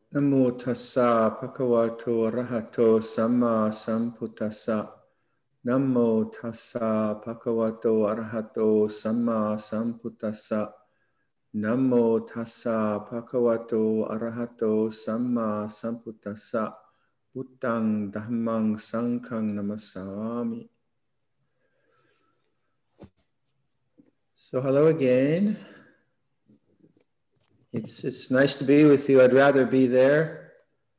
Namo tassa bhagavato arahato samma sambuddhassa. Namo tassa bhagavato arahato samma sambuddhassa. Namo tassa bhagavato arahato samma sambuddhassa. Buddhang dhammang sanghang namasami. So hello again. It's nice to be with you. I'd rather be there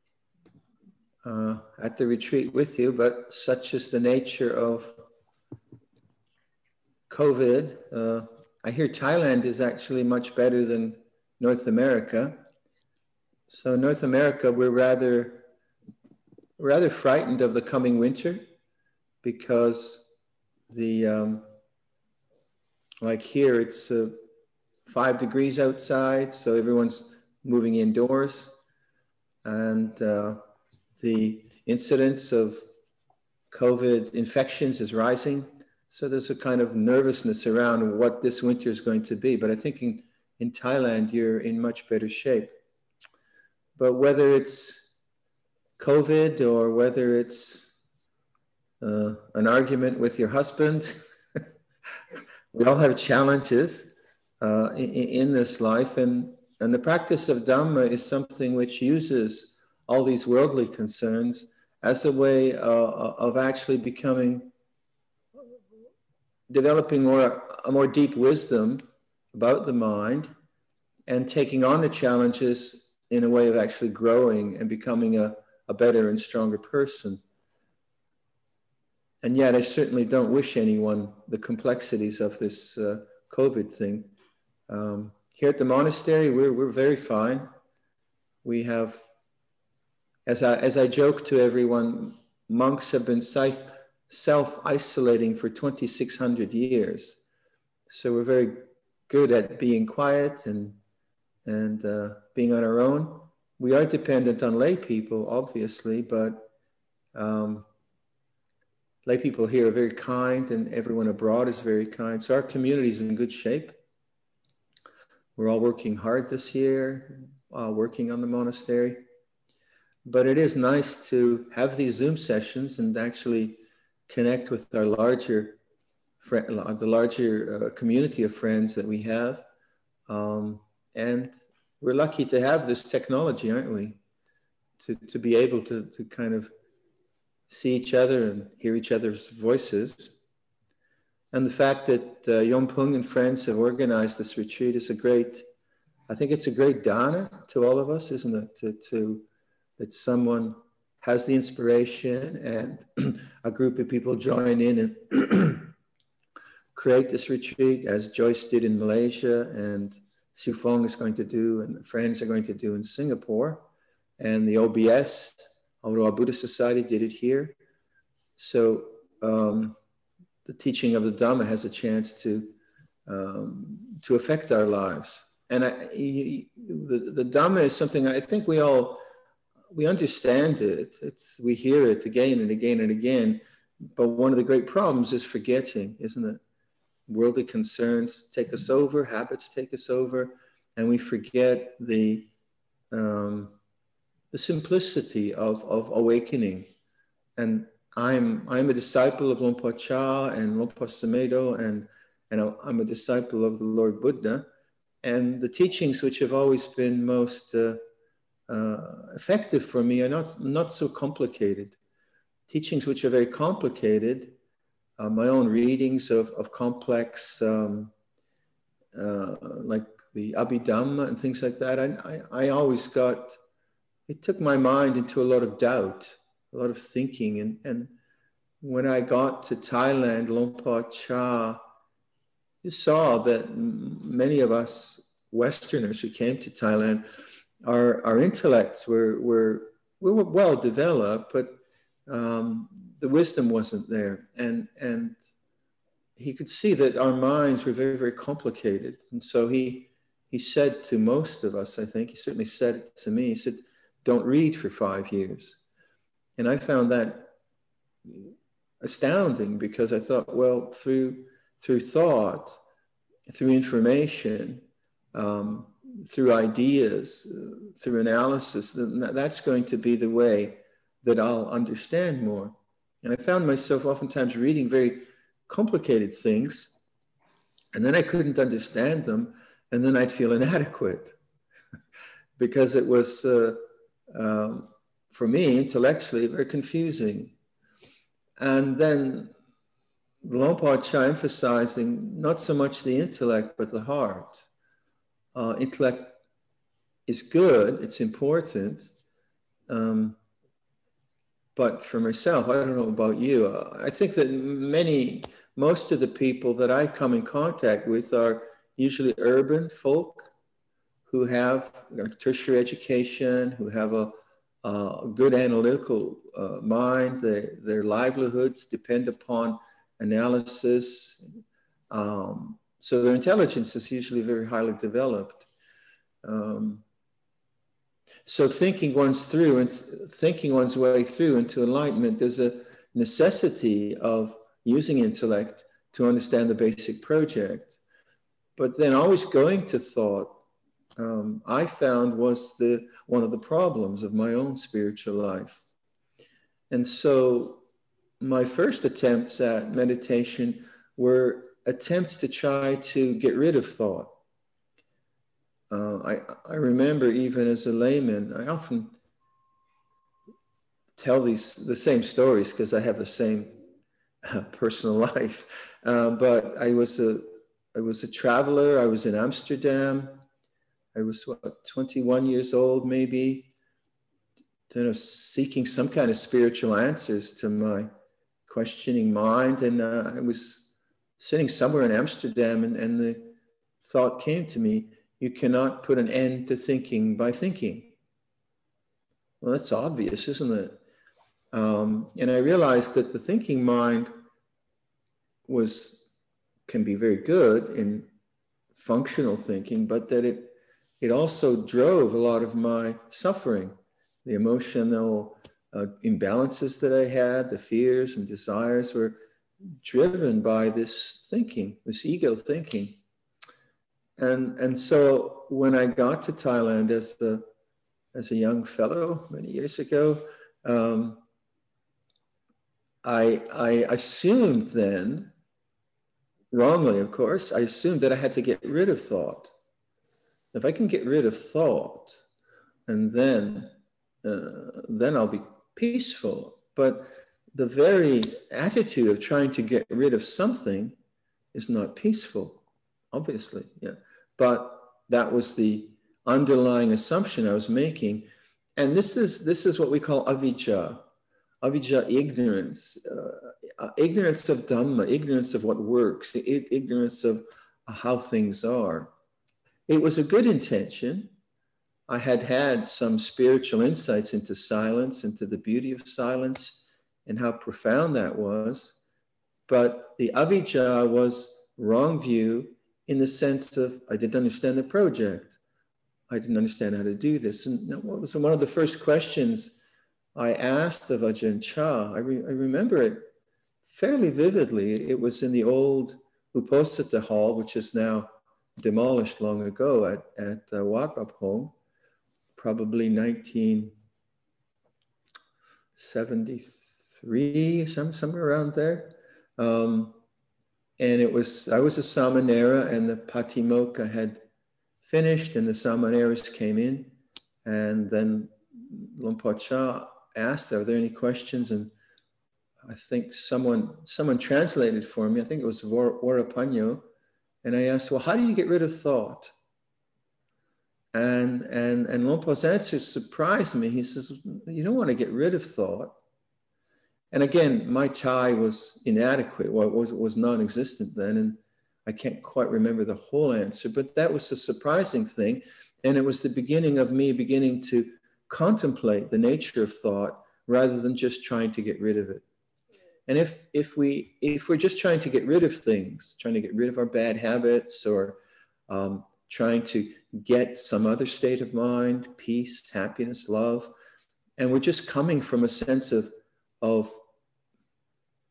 at the retreat with you, but such is the nature of COVID. I hear Thailand is actually much better than North America. So North America, we're rather frightened of the coming winter because like here, it's 5 degrees outside, so everyone's moving indoors, and the incidence of COVID infections is rising. So there's a kind of nervousness around what this winter is going to be. But I think in Thailand, you're in much better shape. But whether it's COVID or whether it's an argument with your husband, we all have challenges in this life, and the practice of Dhamma is something which uses all these worldly concerns as a way of actually developing a more deep wisdom about the mind and taking on the challenges in a way of actually growing and becoming a better and stronger person. And yet I certainly don't wish anyone the complexities of this COVID thing. Here at the monastery, we're very fine. We have, as I joke to everyone, monks have been self-isolating for 2,600 years. So we're very good at being quiet and being on our own. We are dependent on lay people, obviously, but lay people here are very kind, and everyone abroad is very kind. So our community is in good shape. We're all working hard this year, working on the monastery. But it is nice to have these Zoom sessions and actually connect with our larger community of friends that we have. And we're lucky to have this technology, aren't we? To be able to kind of see each other and hear each other's voices. And the fact that Yongpung and friends have organized this retreat is I think it's a great dana to all of us, isn't it? That someone has the inspiration and a group of people join in and create this retreat, as Joyce did in Malaysia, and Siu Fong is going to do, and friends are going to do in Singapore. And the OBS, Aurora Buddhist Society, did it here. So the teaching of the Dhamma has a chance to affect our lives. And the Dhamma is something I think we understand it. We hear it again and again and again. But one of the great problems is forgetting, isn't it? Worldly concerns take us over, habits take us over, and we forget the simplicity of awakening. And I'm a disciple of Luang Por Chah and Luang Por Sumedho, and I'm a disciple of the Lord Buddha. And the teachings which have always been most effective for me are not so complicated. Teachings which are very complicated, my own readings of complex, like the Abhidhamma and things like that, I always it took my mind into a lot of doubt, a lot of thinking. And when I got to Thailand, Luang Por Chah, you saw that many of us Westerners who came to Thailand, our intellects were well developed, but the wisdom wasn't there. And he could see that our minds were very, very complicated. And so he said to most of us, I think, he certainly said it to me, he said, don't read for 5 years. And I found that astounding, because I thought, well, through thought, through information, through ideas, through analysis, then that's going to be the way that I'll understand more. And I found myself oftentimes reading very complicated things, and then I couldn't understand them, and then I'd feel inadequate because it was, for me, intellectually, very confusing. And then Luang Por emphasizing not so much the intellect, but the heart. Intellect is good, it's important, but for myself, I don't know about you, I think that most of the people that I come in contact with are usually urban folk who have tertiary education, who have a good analytical mind. Their livelihoods depend upon analysis. So their intelligence is usually very highly developed. So thinking one's way through into enlightenment, there's a necessity of using intellect to understand the basic project. But then always going to thought, I found was one of the problems of my own spiritual life. And so my first attempts at meditation were attempts to try to get rid of thought. I remember even as a layman, I often tell the same stories because I have the same personal life. But I was a traveler. I was in Amsterdam. I was 21 years old, maybe, seeking some kind of spiritual answers to my questioning mind. And I was sitting somewhere in Amsterdam, and the thought came to me, you cannot put an end to thinking by thinking. Well, that's obvious, isn't it? And I realized that the thinking mind can be very good in functional thinking, but that it also drove a lot of my suffering, the emotional imbalances that I had, the fears and desires were driven by this thinking, this ego thinking. And so when I got to Thailand as a young fellow many years ago, I assumed then, wrongly of course, I assumed that I had to get rid of thought. If I can get rid of thought, and then I'll be peaceful. But the very attitude of trying to get rid of something is not peaceful, obviously. Yeah. But that was the underlying assumption I was making. And this is what we call avijja. Avijja, ignorance. Ignorance of Dhamma, ignorance of what works, ignorance of how things are. It was a good intention. I had some spiritual insights into silence, into the beauty of silence, and how profound that was. But the avijja was wrong view in the sense of I didn't understand the project. I didn't understand how to do this. And what was one of the first questions I asked of Ajahn Chah? I remember it fairly vividly. It was in the old Uposatha hall, which is now demolished long ago at Wat Pah Pong, probably 1973, somewhere around there. And I was a Samanera, and the Patimokkha had finished, and the Samaneras came in, and then Luang Por Chah asked, are there any questions? And I think someone translated for me. I think it was Varapanyo. And I asked, well, how do you get rid of thought? And Luang Por's answer surprised me. He says, you don't want to get rid of thought. And again, my Thai was inadequate. Well, it was non-existent then. And I can't quite remember the whole answer, but that was a surprising thing. And it was the beginning of me beginning to contemplate the nature of thought rather than just trying to get rid of it. And if we're just trying to get rid of things, trying to get rid of our bad habits, or trying to get some other state of mind, peace, happiness, love, and we're just coming from a sense of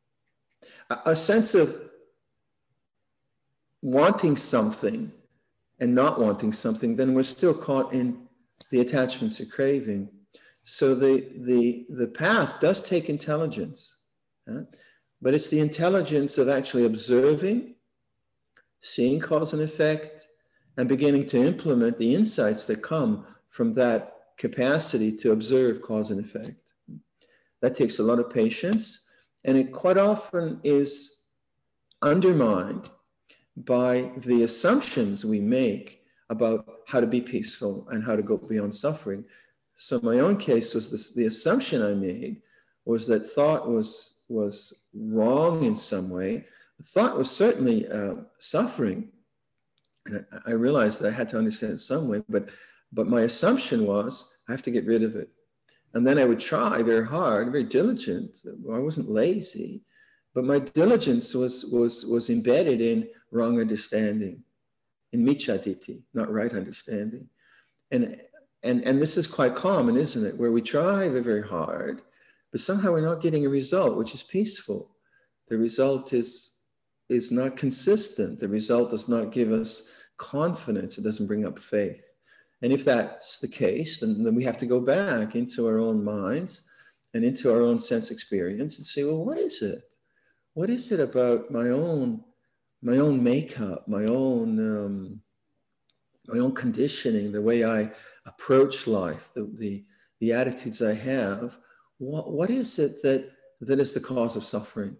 wanting something and not wanting something, then we're still caught in the attachment to craving. So the path does take intelligence, but it's the intelligence of actually observing, seeing cause and effect, and beginning to implement the insights that come from that capacity to observe cause and effect. That takes a lot of patience, and it quite often is undermined by the assumptions we make about how to be peaceful and how to go beyond suffering. So my own case was this, the assumption I made was that thought was wrong in some way. Thought was certainly suffering. And I realized that I had to understand it some way, but my assumption was I have to get rid of it. And then I would try very hard, very diligent. I wasn't lazy, but my diligence was embedded in wrong understanding, in micchaditthi, not right understanding. And this is quite common, isn't it? Where we try very, very hard, but somehow we're not getting a result which is peaceful. The result is not consistent. The result does not give us confidence. It doesn't bring up faith. And if that's the case, then we have to go back into our own minds and into our own sense experience and say, well, what is it? What is it about my own makeup, my own conditioning, the way I approach life, the attitudes I have? What is it that is the cause of suffering?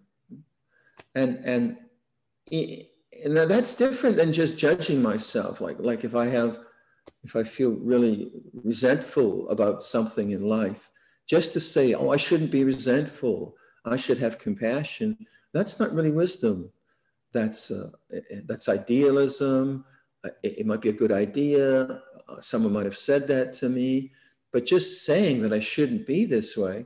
And that's different than just judging myself. Like if I feel really resentful about something in life, just to say, oh, I shouldn't be resentful, I should have compassion, that's not really wisdom. That's idealism. It might be a good idea. Someone might have said that to me, but just saying that I shouldn't be this way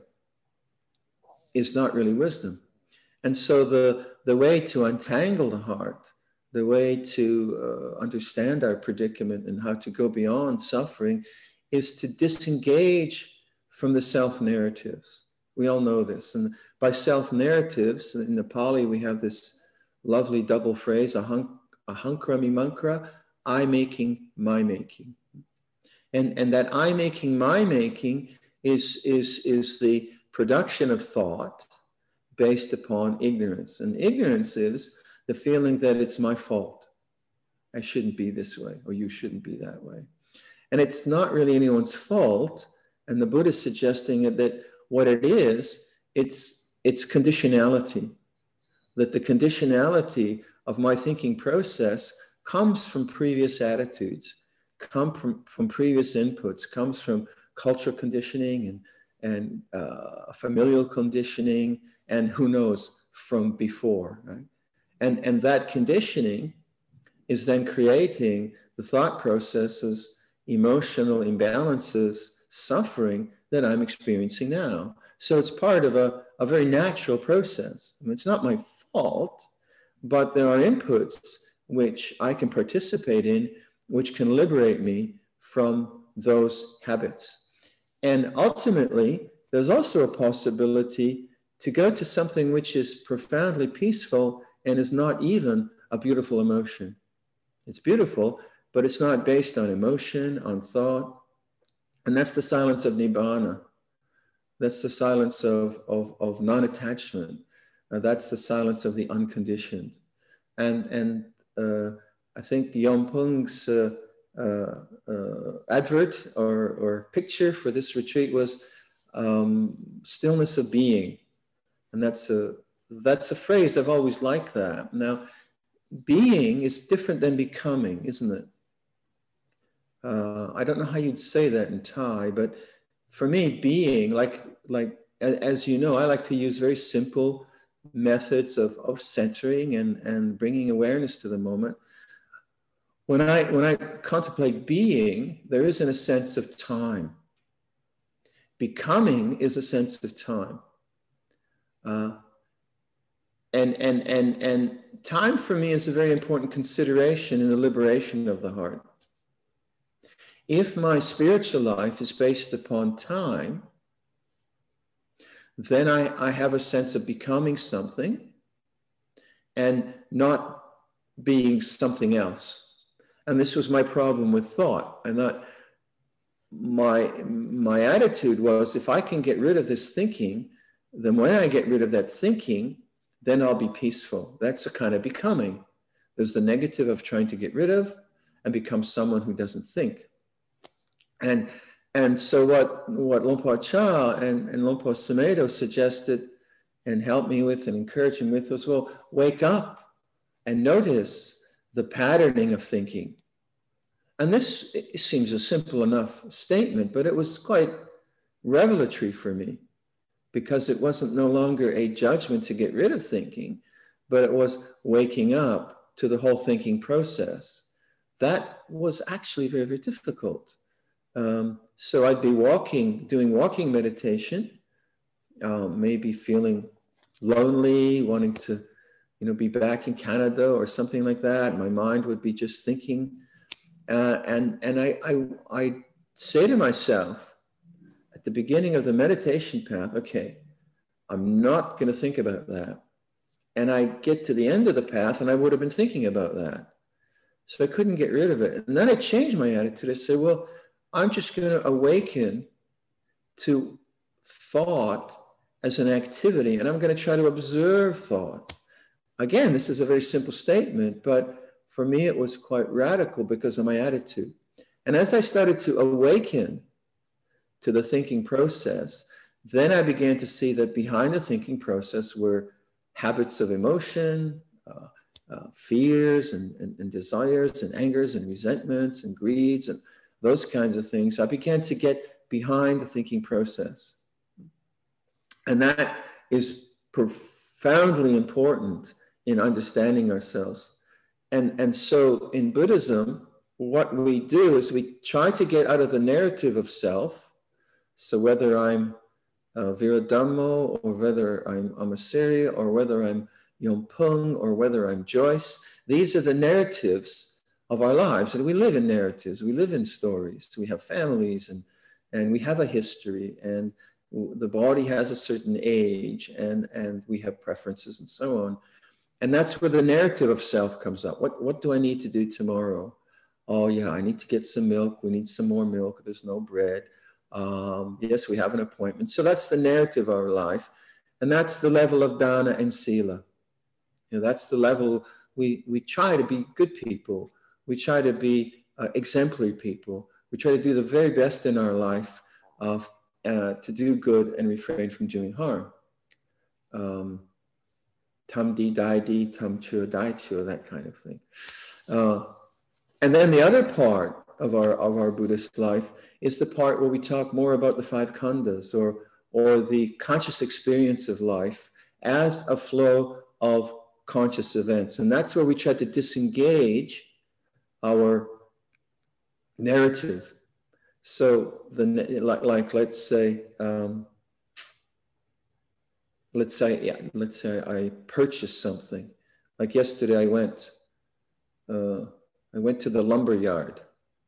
is not really wisdom. And so the way to untangle the heart, the way to understand our predicament and how to go beyond suffering is to disengage from the self-narratives. We all know this. And by self-narratives, in the Pali, we have this lovely double phrase, ahankara mimamkara, I making, my making. And that I making, my making is the production of thought based upon ignorance. And ignorance is the feeling that it's my fault. I shouldn't be this way, or you shouldn't be that way. And it's not really anyone's fault. And the Buddha is suggesting that what it is, it's conditionality. That the conditionality of my thinking process comes from previous attitudes, come from previous inputs, comes from cultural conditioning and familial conditioning, and who knows, from before, right? And that conditioning is then creating the thought processes, emotional imbalances, suffering that I'm experiencing now. So it's part of a very natural process. I mean, it's not my fault, but there are inputs which I can participate in, which can liberate me from those habits. And ultimately, there's also a possibility to go to something which is profoundly peaceful and is not even a beautiful emotion. It's beautiful, but it's not based on emotion, on thought. And that's the silence of nibbana. That's the silence of non-attachment. That's the silence of the unconditioned. And I think Yongpung's advert or picture for this retreat was stillness of being. And that's a phrase I've always liked that. Now, being is different than becoming, isn't it? I don't know how you'd say that in Thai, but for me, being, like as you know, I like to use very simple methods of centering and bringing awareness to the moment. When I contemplate being, there isn't a sense of time. Becoming is a sense of time. And time for me is a very important consideration in the liberation of the heart. If my spiritual life is based upon time, then I have a sense of becoming something and not being something else. And this was my problem with thought. And that my attitude was, if I can get rid of this thinking, then when I get rid of that thinking, then I'll be peaceful. That's a kind of becoming. There's the negative of trying to get rid of and become someone who doesn't think. And so what Lompo Cha and Lompo Sumedho suggested and helped me with and encouraged me with was, well, wake up and notice the patterning of thinking. And this seems a simple enough statement, but it was quite revelatory for me, because it wasn't no longer a judgment to get rid of thinking, but it was waking up to the whole thinking process. That was actually very, very difficult. So I'd be doing walking meditation, maybe feeling lonely, wanting to, be back in Canada or something like that. My mind would be just thinking. And I say to myself at the beginning of the meditation path, okay, I'm not going to think about that. And I get to the end of the path and I would have been thinking about that. So I couldn't get rid of it. And then I changed my attitude. I said, well, I'm just going to awaken to thought as an activity, and I'm going to try to observe thought. Again, this is a very simple statement, but for me, it was quite radical because of my attitude. And as I started to awaken to the thinking process, then I began to see that behind the thinking process were habits of emotion, fears and desires and angers and resentments and greeds and those kinds of things. I began to get behind the thinking process. And that is profoundly important in understanding ourselves. And so in Buddhism, what we do is we try to get out of the narrative of self. So whether I'm Viradhammo, or whether I'm Amasiri, or whether I'm Yongpung, or whether I'm Joyce, these are the narratives of our lives. And we live in narratives, we live in stories. We have families and we have a history, and the body has a certain age, and we have preferences and so on. And that's where the narrative of self comes up. What do I need to do tomorrow? Oh yeah, I need to get some milk. We need some more milk. There's no bread. Yes, we have an appointment. So that's the narrative of our life. And that's the level of dana and sila. That's the level we try to be good people. We try to be exemplary people. We try to do the very best in our life to do good and refrain from doing harm. Tam di dai di, tam chua dai chua, that kind of thing. And then the other part of our Buddhist life is the part where we talk more about the five khandhas, or the conscious experience of life as a flow of conscious events. And that's where we try to disengage our narrative. So let's say I purchased something. Like yesterday, I went to the lumber yard.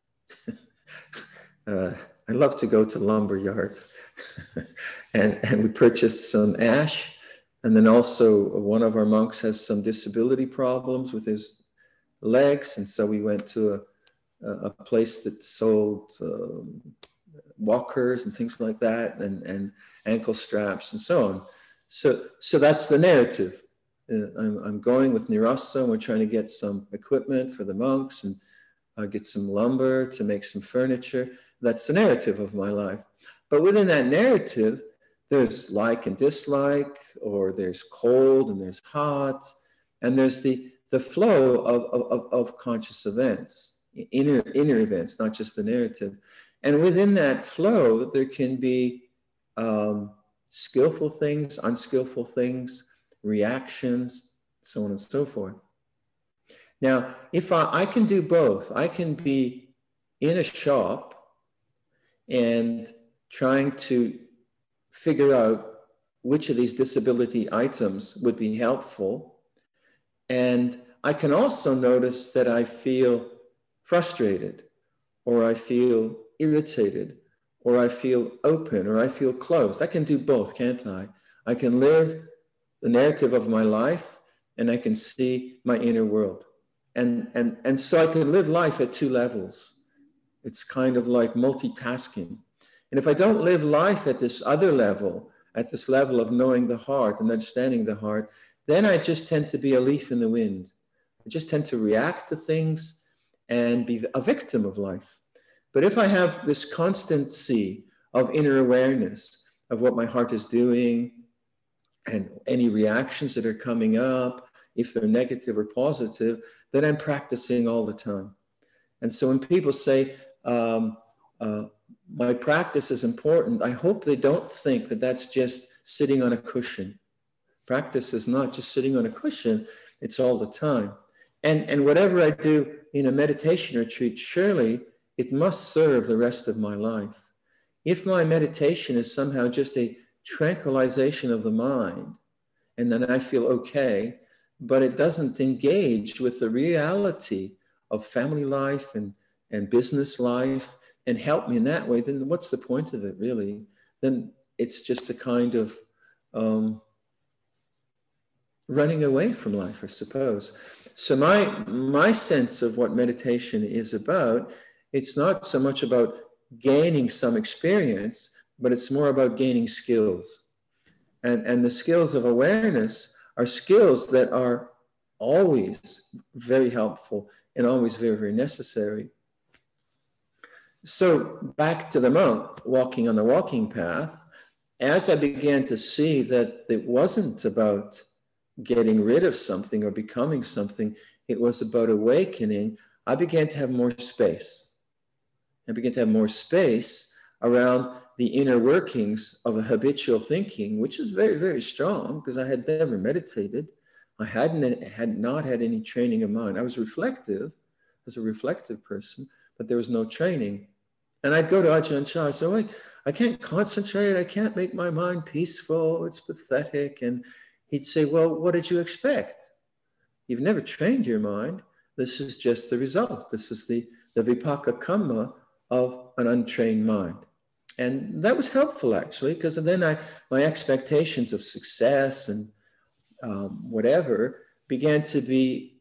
I love to go to lumber yards, and we purchased some ash. And then also one of our monks has some disability problems with his legs, and so we went to a place that sold walkers and things like that, and ankle straps and so on. So that's the narrative. I'm going with Nirasa, and we're trying to get some equipment for the monks and get some lumber to make some furniture. That's the narrative of my life. But within that narrative, there's like and dislike, or there's cold and there's hot, and there's the flow of conscious events, inner events, not just the narrative. And within that flow, there can be skillful things, unskillful things, reactions, so on and so forth. Now, if I can do both, I can be in a shop and trying to figure out which of these disability items would be helpful. And I can also notice that I feel frustrated, or I feel irritated, or I feel open, or I feel closed. I can do both, can't I? I can live the narrative of my life, and I can see my inner world. And so I can live life at two levels. It's kind of like multitasking. And if I don't live life at this other level, at this level of knowing the heart and understanding the heart, then I just tend to be a leaf in the wind. I just tend to react to things and be a victim of life. But if I have this constancy of inner awareness of what my heart is doing and any reactions that are coming up, if they're negative or positive, then I'm practicing all the time. And so when people say, my practice is important, I hope they don't think that that's just sitting on a cushion. Practice is not just sitting on a cushion, it's all the time. And whatever I do in a meditation retreat, surely it must serve the rest of my life. If my meditation is somehow just a tranquilization of the mind, and then I feel okay, but it doesn't engage with the reality of family life and business life and help me in that way, then what's the point of it, really? Then it's just a kind of running away from life, I suppose. So my sense of what meditation is about, it's not so much about gaining some experience, but it's more about gaining skills. And the skills of awareness are skills that are always very helpful and always very, very necessary. So back to the monk walking on the walking path, as I began to see that it wasn't about getting rid of something or becoming something, it was about awakening, I began to have more space. I began to have more space around the inner workings of a habitual thinking, which is very, very strong because I had never meditated. I had not had any training of mind. I was reflective, as a reflective person, but there was no training. And I'd go to Ajahn Chah, so I can't concentrate, I can't make my mind peaceful, it's pathetic. And he'd say, well, what did you expect? You've never trained your mind. This is just the result. This is the vipaka kamma of an untrained mind. And that was helpful, actually, because then my expectations of success and whatever began to be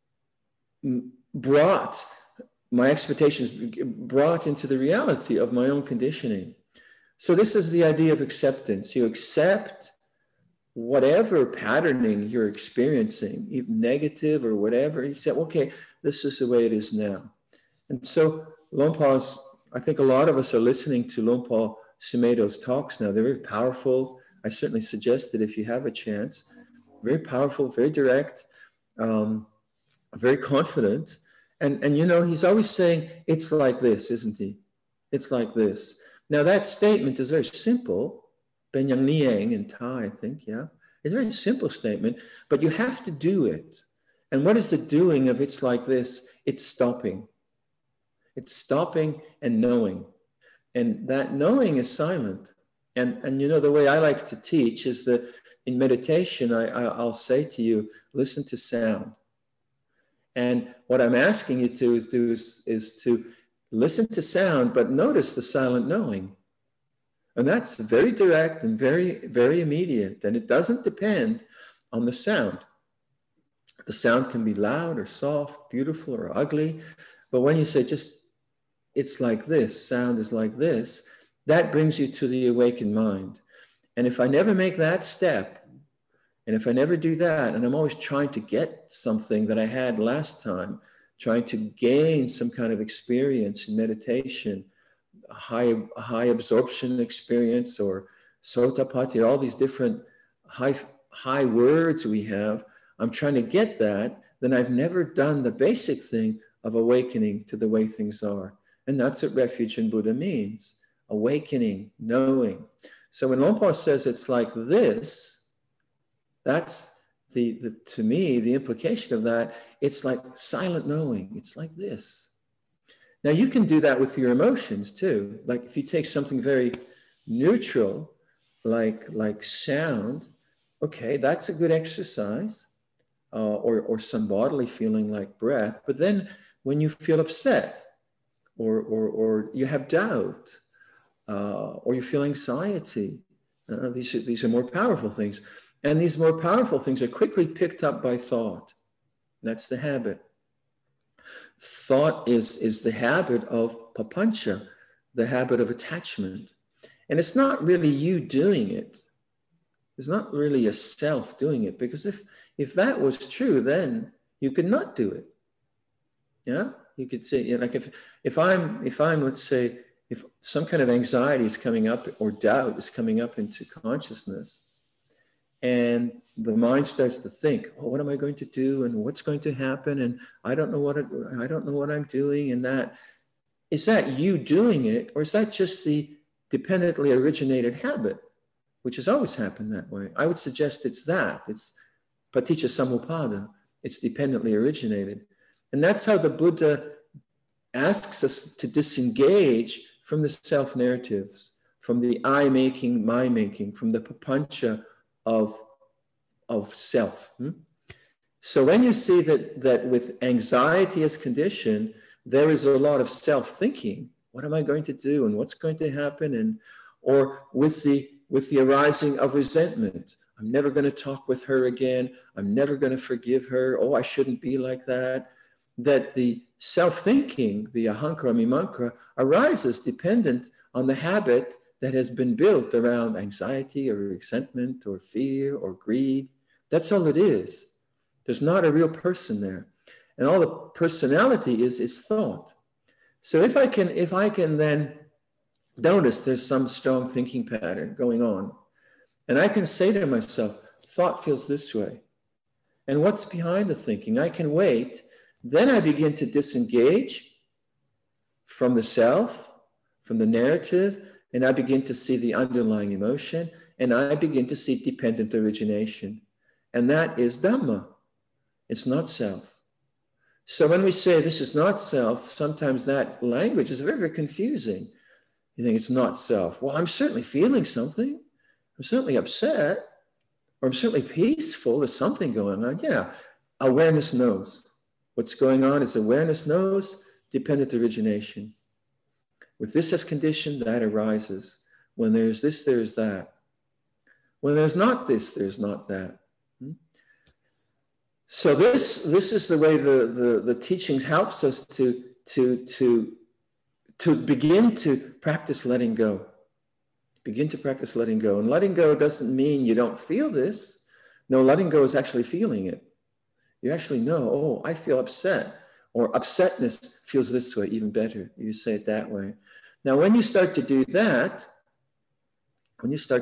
brought, my expectations brought into the reality of my own conditioning. So this is the idea of acceptance. You accept whatever patterning you're experiencing, even negative or whatever. You say, okay, this is the way it is now. And so Longpa's, I think a lot of us are listening to Longpa Sumedho's talks now. They're very powerful. I certainly suggest that if you have a chance, very powerful, very direct, very confident. And you know, he's always saying, it's like this, isn't he? It's like this. Now that statement is very simple. Benyang Niang in Thai, I think, yeah. It's a very simple statement, but you have to do it. And what is the doing of it's like this? It's stopping. It's stopping and knowing. And that knowing is silent. And you know, the way I like to teach is that in meditation, I'll say to you, listen to sound. And what I'm asking you to do is to listen to sound, but notice the silent knowing. And that's very direct and very, very immediate. And it doesn't depend on the sound. The sound can be loud or soft, beautiful or ugly. But when you say just, it's like this, sound is like this, that brings you to the awakened mind. And if I never make that step, and if I never do that, and I'm always trying to get something that I had last time, trying to gain some kind of experience in meditation, a high absorption experience or sotapatti, all these different high words we have, I'm trying to get that, then I've never done the basic thing of awakening to the way things are. And that's what refuge in Buddha means, awakening, knowing. So when Longpa says it's like this, that's to me, the implication of that, it's like silent knowing, it's like this. Now you can do that with your emotions too. Like if you take something very neutral, like sound, okay, that's a good exercise, or some bodily feeling like breath. But then when you feel upset, or you have doubt, or you feel anxiety, these are more powerful things. And these more powerful things are quickly picked up by thought. That's the habit. thought is the habit of papancha, the habit of attachment. And it's not really you doing it. It's not really a self doing it, because if that was true, then you could not do it. Yeah, you could say, you know, like if I'm let's say, if some kind of anxiety is coming up or doubt is coming up into consciousness, and the mind starts to think, oh, what am I going to do, and what's going to happen, and I don't know what I'm doing, and that is that you doing it, or is that just the dependently originated habit, which has always happened that way? I would suggest it's that. It's paticca samuppada. It's dependently originated. And that's how the Buddha asks us to disengage from the self-narratives, from the I-making, my-making, from the papancha of self. So when you see that with anxiety as condition, there is a lot of self-thinking. What am I going to do, and what's going to happen? And or with the arising of resentment, I'm never going to talk with her again. I'm never going to forgive her. Oh, I shouldn't be like that. That the self-thinking, the ahankara mimamkara, arises dependent on the habit that has been built around anxiety or resentment or fear or greed. That's all it is. There's not a real person there. And all the personality is thought. So if I can then notice there's some strong thinking pattern going on, and I can say to myself, thought feels this way. And what's behind the thinking? I can wait. Then I begin to disengage from the self, from the narrative, and I begin to see the underlying emotion, and I begin to see dependent origination. And that is Dhamma. It's not self. So when we say this is not self, sometimes that language is very, very confusing. You think it's not self. Well, I'm certainly feeling something. I'm certainly upset, or I'm certainly peaceful. There's something going on. Yeah, awareness knows. What's going on is awareness knows dependent origination. With this as condition, that arises. When there's this, there's that. When there's not this, there's not that. So this is the way the teaching helps us to begin to practice letting go. Begin to practice letting go. And letting go doesn't mean you don't feel this. No, letting go is actually feeling it. You actually know, oh, I feel upset, or upsetness feels this way, even better. You say it that way. Now, when you start to do that, then you start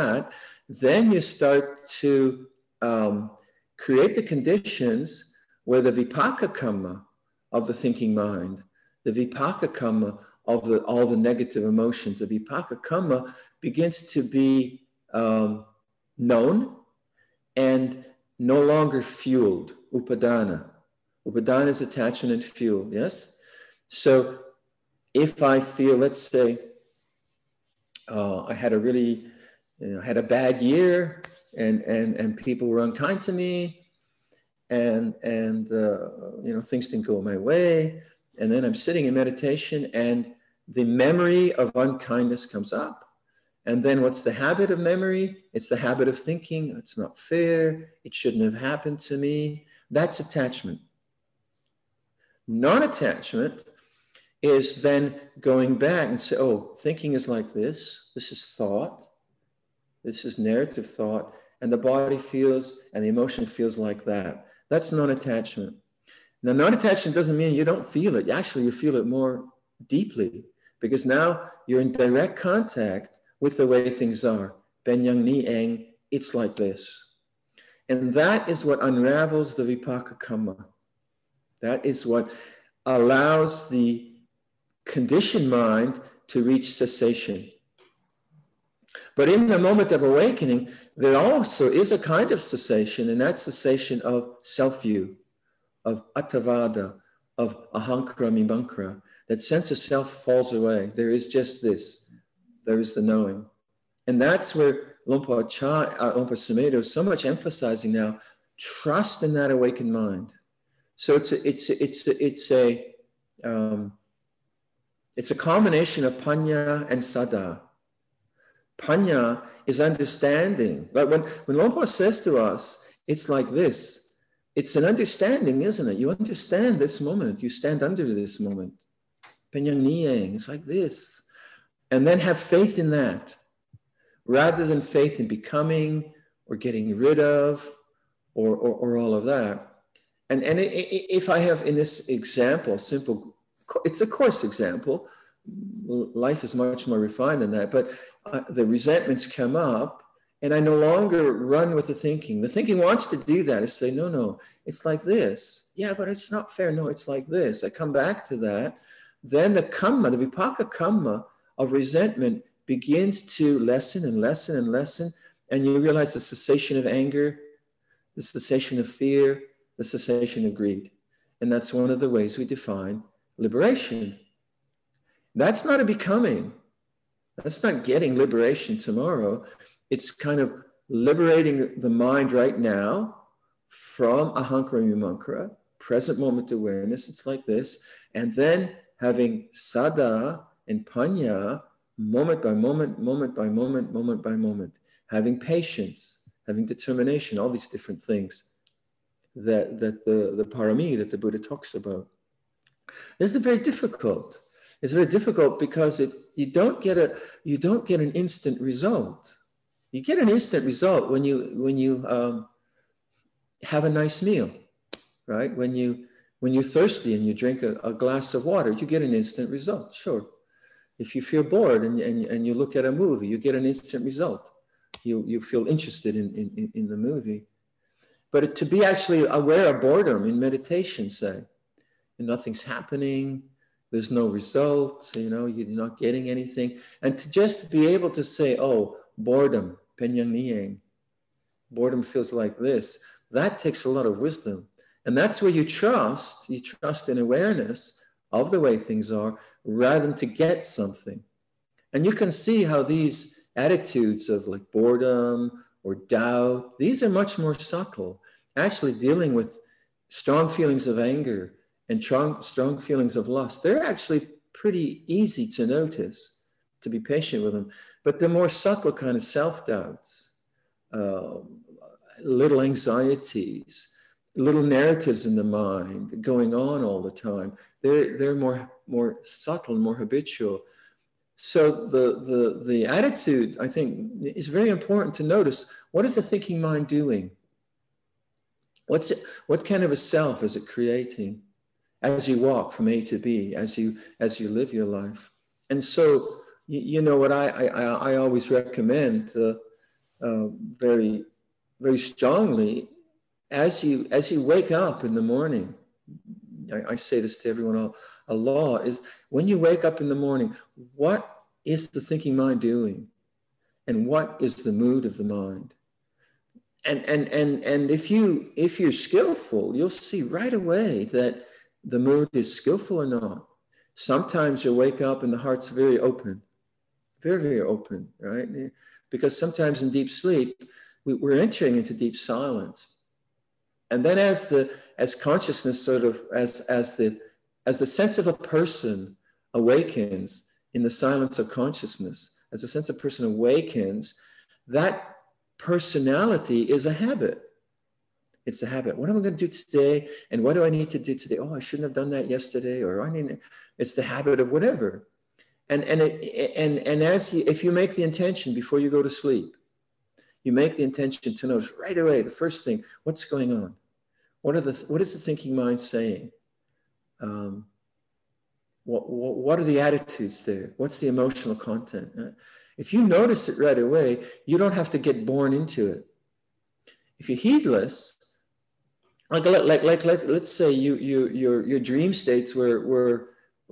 to create the conditions where the vipaka kamma of the thinking mind, the vipaka kamma of all the negative emotions, the vipaka kamma begins to be known and no longer fueled. Upadana. Upadana is attachment and fuel, yes? So if I feel, let's say, I had had a bad year, and people were unkind to me, and things didn't go my way, and then I'm sitting in meditation, and the memory of unkindness comes up. And then what's the habit of memory? It's the habit of thinking, it's not fair, it shouldn't have happened to me. That's attachment. Non-attachment is then going back and say, oh, thinking is like this is thought, this is narrative thought, and the body feels and the emotion feels like that. That's non-attachment. Now, non-attachment doesn't mean you don't feel it. Actually, you feel it more deeply, because now you're in direct contact with the way things are. Benyang ni eng, it's like this. And that is what unravels the vipaka kamma. That is what allows the conditioned mind to reach cessation. But in the moment of awakening, there also is a kind of cessation, and that's cessation of self-view, of attavada, of ahankara mimamkara. That sense of self falls away. There is just this. There is the knowing. And that's where Lompa Sumedho is so much emphasizing now, trust in that awakened mind. So it's a combination of panya and sada. Panya is understanding. But when Lompa says to us, it's like this, it's an understanding, isn't it? You understand this moment. You stand under this moment. Penyang Niang, it's like this. And then have faith in that, rather than faith in becoming or getting rid of or all of that. And if I have in this example, simple, it's a coarse example. Life is much more refined than that. But the resentments come up, and I no longer run with the thinking. The thinking wants to do that. It's say, no, it's like this. Yeah, but it's not fair. No, it's like this. I come back to that. Then the kamma, the vipaka kamma of resentment begins to lessen and lessen and lessen. And you realize the cessation of anger, the cessation of fear, the cessation of greed. And that's one of the ways we define liberation. That's not a becoming. That's not getting liberation tomorrow. It's kind of liberating the mind right now from ahankara mimamkara, present moment awareness. It's like this. And then having sada and panya, moment by moment, moment by moment, moment by moment. Having patience, having determination, all these different things that the parami that the Buddha talks about. This is very difficult. It's very difficult because you don't get an instant result. You get an instant result when you have a nice meal, right? When you're thirsty and you drink a glass of water, you get an instant result, sure. If you feel bored and you look at a movie, you get an instant result. You feel interested in the movie. But to be actually aware of boredom in meditation, say, and nothing's happening, there's no result, you're not getting anything. And to just be able to say, oh, boredom, penyang niang, boredom feels like this, that takes a lot of wisdom. And that's where you trust in awareness of the way things are, rather than to get something. And you can see how these attitudes of like boredom or doubt, these are much more subtle. Actually dealing with strong feelings of anger and strong feelings of lust, they're actually pretty easy to notice, to be patient with them. But the more subtle kind of self-doubts, little anxieties, little narratives in the mind going on all the time, they're more subtle, more habitual. So the attitude, I think, is very important to notice. What is the thinking mind doing? What kind of a self is it creating as you walk from A to B, as you live your life? And so, what I always recommend very, very strongly, as you wake up in the morning, I say this to everyone a lot, is when you wake up in the morning, what is the thinking mind doing? And what is the mood of the mind? And if you're skillful, you'll see right away that the mood is skillful or not. Sometimes you'll wake up and the heart's very open, very, very open, right? Because sometimes in deep sleep, we're entering into deep silence. And then as consciousness sort of, as the sense of a person awakens in the silence of consciousness, as the sense of person awakens, that personality is a habit. It's a habit. What am I going to do today? And what do I need to do today? Oh, I shouldn't have done that yesterday. Or it's the habit of whatever. And if you make the intention before you go to sleep, you make the intention to notice right away, the first thing, what's going on? What is the thinking mind saying? What are the attitudes there? What's the emotional content? If you notice it right away, you don't have to get born into it. If you're heedless, let's say your dream states were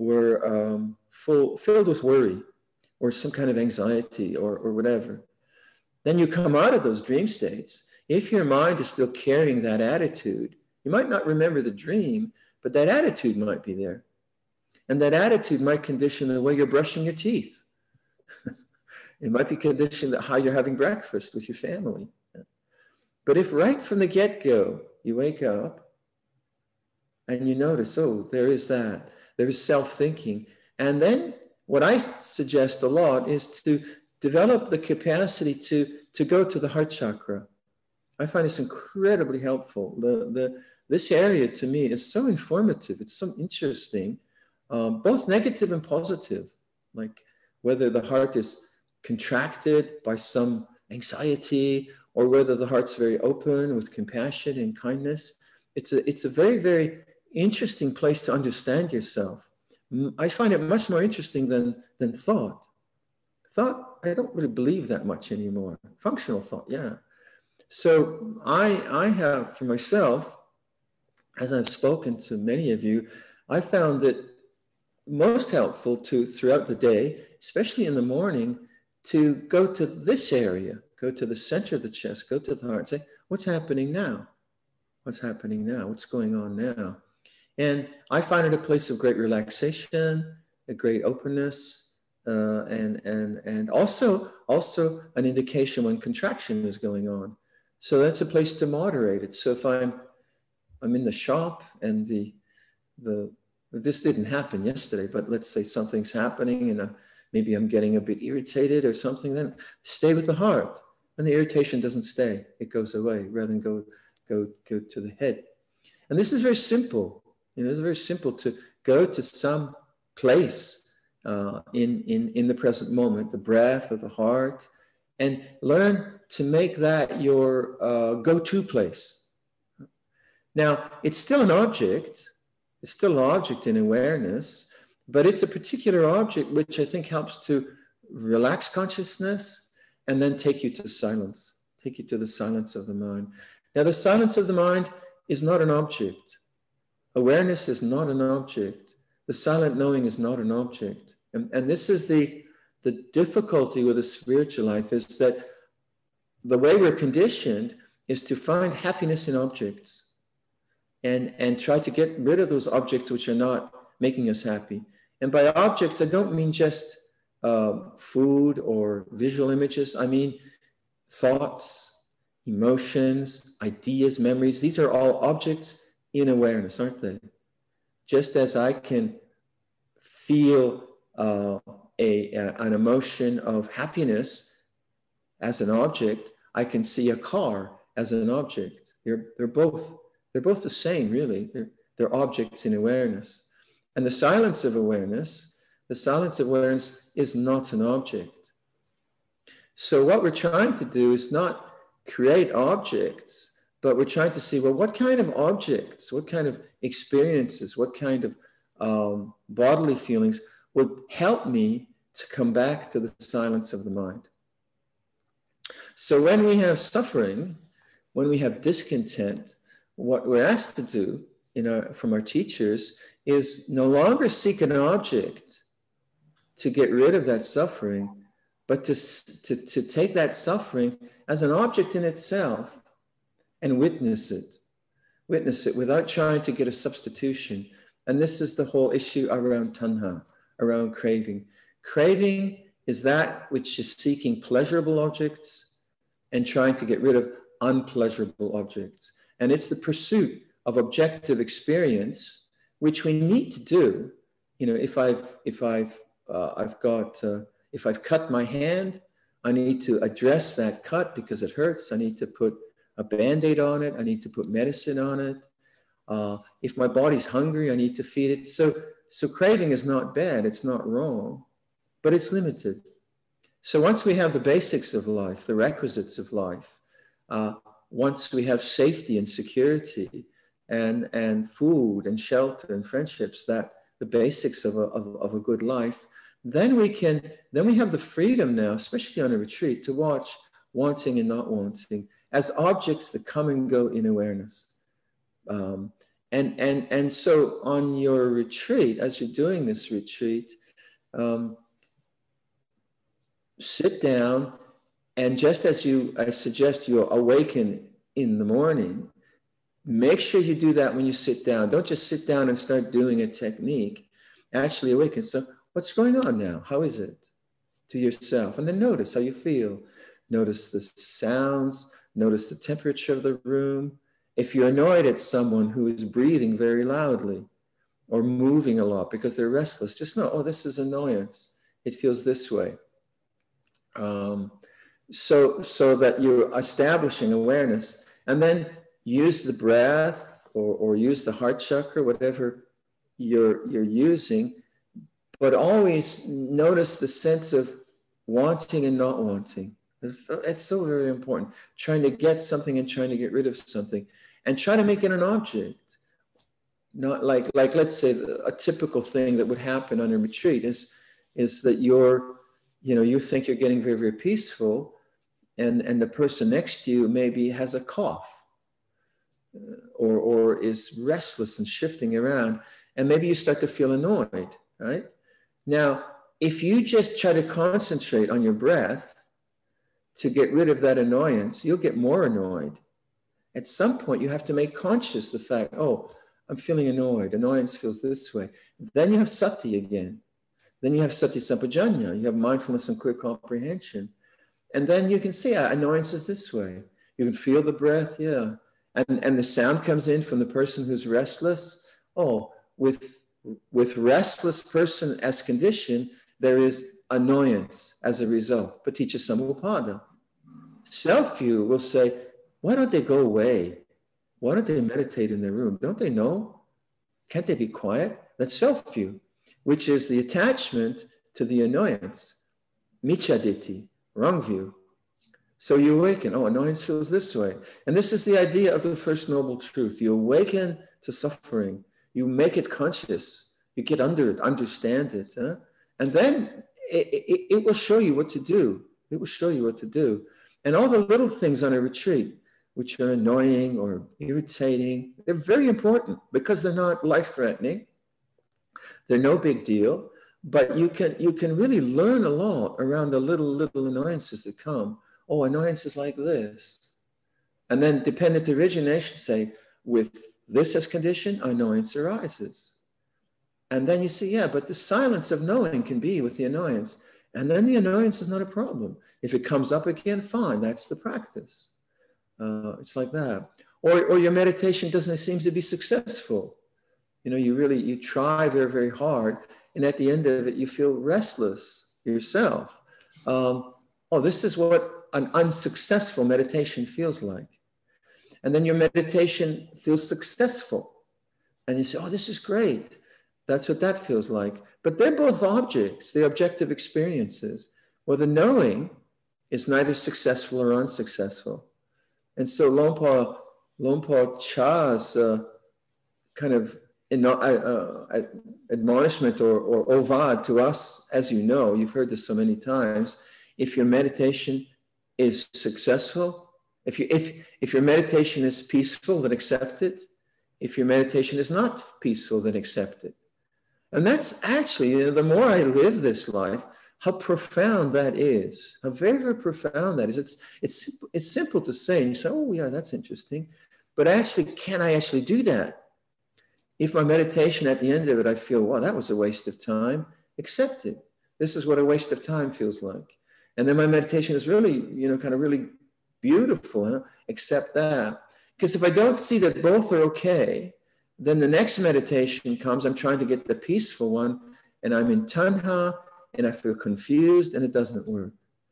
filled with worry or some kind of anxiety or whatever. Then you come out of those dream states. If your mind is still carrying that attitude, you might not remember the dream, but that attitude might be there. And that attitude might condition the way you're brushing your teeth. It might be conditioned how you're having breakfast with your family. But if right from the get-go, you wake up and you notice, oh, there is that. There is self-thinking. And then what I suggest a lot is to develop the capacity to go to the heart chakra I find this incredibly helpful. This area to me is so informative. It's so interesting, both negative and positive, like whether the heart is contracted by some anxiety or whether the heart's very open with compassion and kindness. It's a very, very interesting place to understand yourself. I find it much more interesting than thought. Thought, I don't really believe that much anymore. Functional thought, yeah. So I have, for myself, as I've spoken to many of you, I found that most helpful to, throughout the day, especially in the morning, to go to this area, go to the center of the chest, go to the heart, and say, what's happening now? What's happening now? What's going on now? And I find it a place of great relaxation, a great openness, and also an indication when contraction is going on. So that's a place to moderate it. So if I'm in the shop and this didn't happen yesterday, but let's say something's happening and maybe I'm getting a bit irritated or something, then stay with the heart. And the irritation doesn't stay, it goes away rather than go to the head. And this is very simple. It's very simple to go to some place in the present moment, the breath of the heart, and learn to make that your go-to place. Now, it's still an object. It's still an object in awareness, but it's a particular object which I think helps to relax consciousness and then take you to silence, take you to the silence of the mind. Now, the silence of the mind is not an object. Awareness is not an object. The silent knowing is not an object. And this is the difficulty with the spiritual life, is that the way we're conditioned is to find happiness in objects and try to get rid of those objects which are not making us happy. And by objects, I don't mean just food or visual images. I mean thoughts, emotions, ideas, memories. These are all objects in awareness, aren't they? Just as I can feel an emotion of happiness as an object, I can see a car as an object. They're both the same, really. They're objects in awareness. And the silence of awareness is not an object. So what we're trying to do is not create objects, but we're trying to see, well, what kind of objects, what kind of experiences, what kind of bodily feelings would help me to come back to the silence of the mind. So when we have suffering, when we have discontent, what we're asked to do from our teachers is no longer seek an object to get rid of that suffering, but to take that suffering as an object in itself and witness it without trying to get a substitution. And this is the whole issue around tanha, around craving. Craving is that which is seeking pleasurable objects and trying to get rid of unpleasurable objects. And it's the pursuit of objective experience, which we need to do. If I've cut my hand, I need to address that cut because it hurts. I need to put a Band-Aid on it. I need to put medicine on it. If my body's hungry, I need to feed it. So craving is not bad. It's not wrong, but it's limited. So once we have the basics of life, the requisites of life, once we have safety and security and food and shelter and friendships, that the basics of a good life, then we have the freedom now, especially on a retreat, to watch wanting and not wanting as objects that come and go in awareness. And so on your retreat, as you're doing this retreat, sit down, and just as I suggest you awaken in the morning, make sure you do that when you sit down. Don't just sit down and start doing a technique. Actually awaken. So what's going on now? How is it to yourself? And then notice how you feel. Notice the sounds. Notice the temperature of the room. If you're annoyed at someone who is breathing very loudly or moving a lot because they're restless, just know, oh, this is annoyance. It feels this way. So that you're establishing awareness And then use the breath or use the heart chakra, whatever you're using, but always notice the sense of wanting and not wanting. It's so very important. Trying to get something and trying to get rid of something, and try to make it an object. Not like let's say a typical thing that would happen on a retreat is that you think you're getting very, very peaceful, and the person next to you maybe has a cough, or is restless and shifting around, and maybe you start to feel annoyed, right? Now, if you just try to concentrate on your breath to get rid of that annoyance, you'll get more annoyed. At some point, you have to make conscious the fact, oh, I'm feeling annoyed. Annoyance feels this way. Then you have sati again. Then you have sati sampajanya. You have mindfulness and clear comprehension. And then you can see annoyance is this way. You can feel the breath, yeah. And the sound comes in from the person who's restless. Oh, with restless person as condition, there is annoyance as a result. Paticca samuppada. Self-view will say, why don't they go away? Why don't they meditate in their room? Don't they know? Can't they be quiet? That's self-view, which is the attachment to the annoyance. Micchaditthi, wrong view. So you awaken, oh, annoyance feels this way. And this is the idea of the first noble truth. You awaken to suffering. You make it conscious. You get under it, understand it. Huh? And then it will show you what to do. It will show you what to do. And all the little things on a retreat, which are annoying or irritating, they're very important because they're not life-threatening. They're no big deal, but you can really learn a lot around the little annoyances that come. Oh, annoyances like this. And then dependent origination, say, with this as condition, annoyance arises. And then you see, yeah, but the silence of knowing can be with the annoyance. And then the annoyance is not a problem. If it comes up again, fine, that's the practice. It's like that. Or your meditation doesn't seem to be successful. You try very, very hard. And at the end of it, you feel restless yourself. This is what an unsuccessful meditation feels like. And then your meditation feels successful. And you say, oh, this is great. That's what that feels like. But they're both objects. They're objective experiences. Well, the knowing is neither successful or unsuccessful. And so Lompa Cha's kind of admonishment or ovad to us, as you know, you've heard this so many times, if your meditation is successful, if your meditation is peaceful, then accept it. If your meditation is not peaceful, then accept it. And that's actually, the more I live this life, how profound that is. How very, very profound that is. It's simple to say, and you say, oh yeah, that's interesting. But actually, can I actually do that? If my meditation at the end of it, I feel, wow, that was a waste of time, accept it. This is what a waste of time feels like. And then my meditation is really, kind of really beautiful, accept that. Because if I don't see that both are okay, then the next meditation comes, I'm trying to get the peaceful one, and I'm in tanha, and I feel confused, and it doesn't work.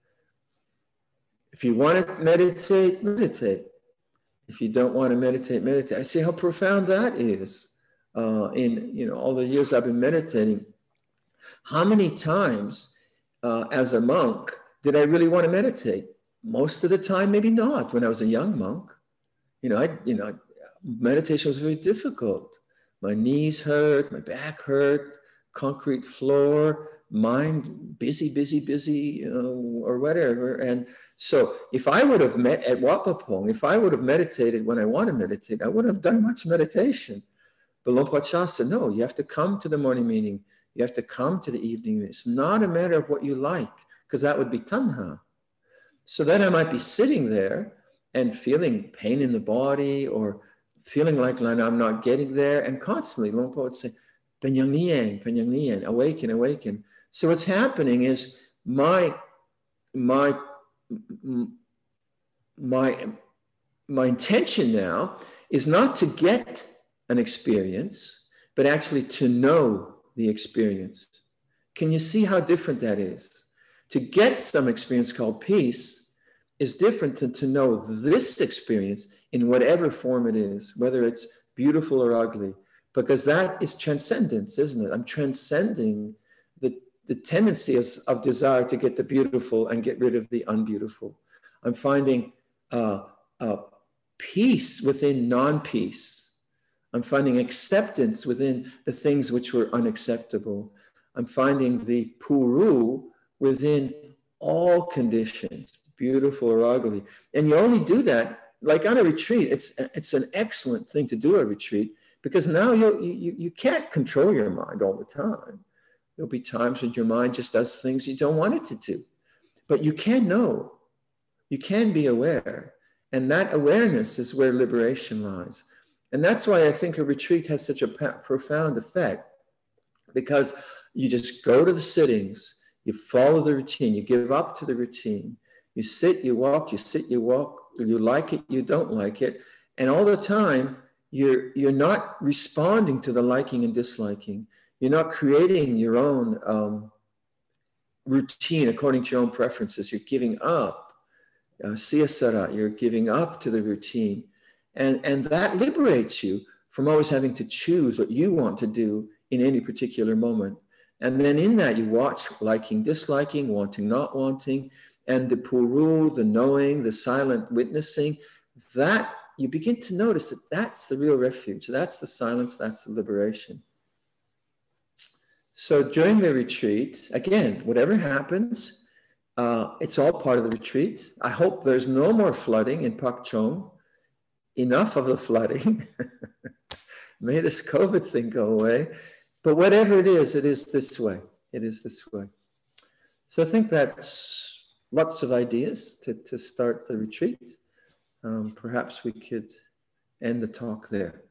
If you want to meditate, meditate. If you don't want to meditate, meditate. I see how profound that is. In all the years I've been meditating, how many times as a monk did I really want to meditate? Most of the time, maybe not. When I was a young monk, meditation was very difficult. My knees hurt, my back hurt, concrete floor, mind busy, or whatever. And so if I would have met at Wat Pah Pong, if I would have meditated when I want to meditate, I wouldn't have done much meditation. But Lompa Cha said, no, you have to come to the morning meeting. You have to come to the evening meeting. It's not a matter of what you like, because that would be tanha. So then I might be sitting there and feeling pain in the body or feeling like I'm not getting there. And constantly Lompa would say, Penyang Nieng, awaken, awaken. So what's happening is my intention now is not to get an experience, but actually to know the experience. Can you see how different that is? To get some experience called peace is different than to know this experience in whatever form it is, whether it's beautiful or ugly, because that is transcendence, isn't it? I'm transcending the tendency of desire to get the beautiful and get rid of the unbeautiful. I'm finding peace within non-peace. I'm finding acceptance within the things which were unacceptable. I'm finding the puru within all conditions, beautiful or ugly. And you only do that, like on a retreat, it's an excellent thing to do a retreat, because now you can't control your mind all the time. There'll be times when your mind just does things you don't want it to do. But you can know, you can be aware. And that awareness is where liberation lies. And that's why I think a retreat has such a profound effect, because you just go to the sittings, you follow the routine, you give up to the routine, you sit, you walk, you sit, you walk, you like it, you don't like it. And all the time, you're not responding to the liking and disliking. You're not creating your own routine according to your own preferences. You're giving up. Siyasara, you're giving up to the routine. And that liberates you from always having to choose what you want to do in any particular moment. And then in that, you watch liking, disliking, wanting, not wanting, and the puru, the knowing, the silent witnessing, that you begin to notice that that's the real refuge. That's the silence, that's the liberation. So during the retreat, again, whatever happens, it's all part of the retreat. I hope there's no more flooding in Pak Chong. Enough of the flooding. May this COVID thing go away. But whatever it is this way. It is this way. So I think that's lots of ideas to start the retreat. Perhaps we could end the talk there.